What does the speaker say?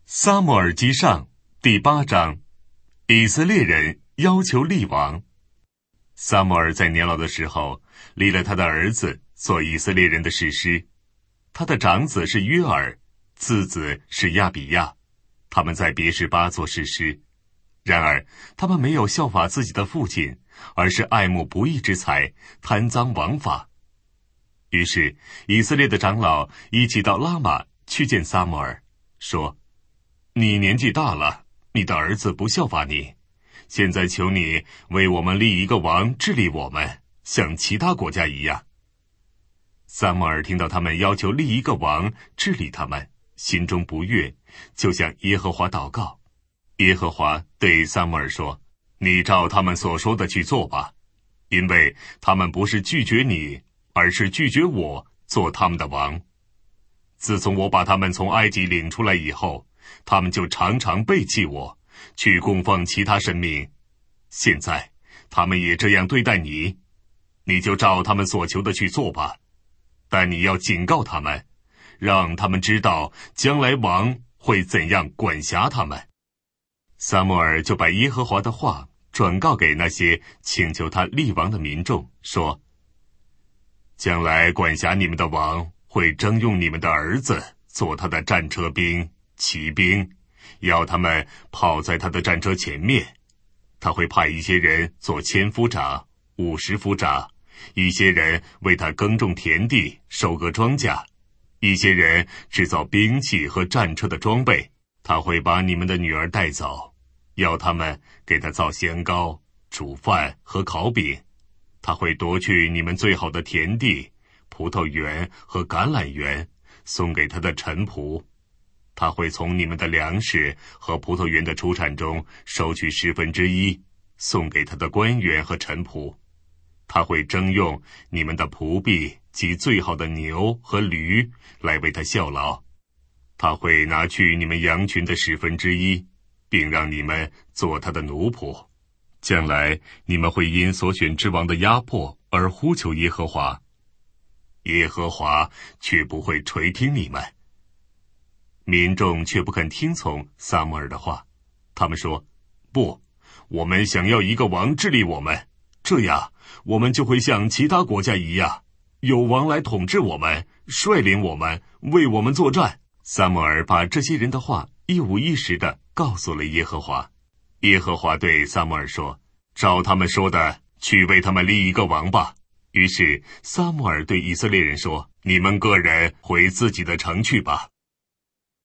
撒母耳记上第8章，以色列人要求立王。撒母耳在年老的时候，立了他的儿子做以色列人的士师。他的长子是约尔，次子是亚比亚，他们在别是巴做士师。然而他们没有效法自己的父亲，而是爱慕不义之财，贪赃枉法。于是以色列的长老一起到拉玛去见撒母耳，说：你年纪大了，你的儿子不效法你，现在求你为我们立一个王治理我们，像其他国家一样。撒母耳听到他们要求立一个王治理他们，心中不悦，就向耶和华祷告。耶和华对撒母耳说：你照他们所说的去做吧，因为他们不是拒绝你，而是拒绝我做他们的王。自从我把他们从埃及领出来以后，他们就常常背弃我，去供奉其他神明。现在他们也这样对待你，你就照他们所求的去做吧。但你要警告他们，让他们知道将来王会怎样管辖他们。撒母耳就把耶和华的话转告给那些请求他立王的民众，说：将来管辖你们的王会征用你们的儿子做他的战车兵、骑兵，要他们跑在他的战车前面。他会派一些人做1000夫长、50夫长，一些人为他耕种田地、收割庄稼，一些人制造兵器和战车的装备。他会把你们的女儿带走，要他们给他造香膏、煮饭和烤饼。他会夺去你们最好的田地、葡萄园和橄榄园，送给他的臣仆。他会从你们的粮食和葡萄园的出产中收取1/10，送给他的官员和臣仆。他会征用你们的仆婢及最好的牛和驴来为他效劳。他会拿去你们羊群的1/10，并让你们做他的奴仆。将来你们会因所选之王的压迫而呼求耶和华，耶和华却不会垂听你们。民众却不肯听从撒母耳的话，他们说：不，我们想要一个王治理我们，这样我们就会像其他国家一样，有王来统治我们，率领我们，为我们作战。撒母耳把这些人的话一五一十地告诉了耶和华。耶和华对撒母耳说：照他们说的去为他们立一个王吧。于是撒母耳对以色列人说：你们个人回自己的城去吧。